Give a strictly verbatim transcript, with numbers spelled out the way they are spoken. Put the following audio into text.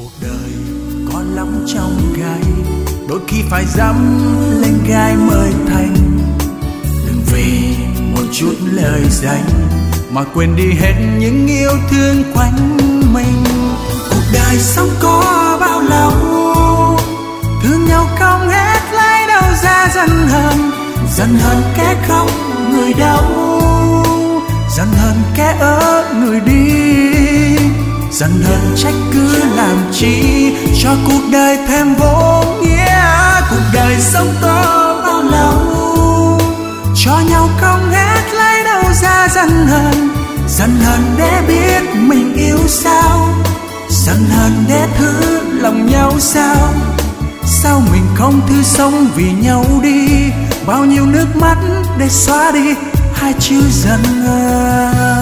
Cuộc đời có lắm trong gai, đôi khi phải dám lên gai mới thành. Đừng vì một chút lời danh mà quên đi hết những yêu thương quanh mình. Cuộc đời sống có bao lâu, thương nhau không hết lấy đâu ra dần hờn. Dần hờn kẻ không người đau, dần hờn kẻ ở người đi. Dần hờn trách cứ làm chi cho cuộc đời thêm vô nghĩa. Cuộc đời sống có bao lâu, cho nhau không hết lấy đâu ra dần hờn. Dần hờn để biết mình yêu sao, dần hờn để thứ lòng nhau sao. Sao mình không thư sống vì nhau đi, bao nhiêu nước mắt để xóa đi hai chữ dần hờn.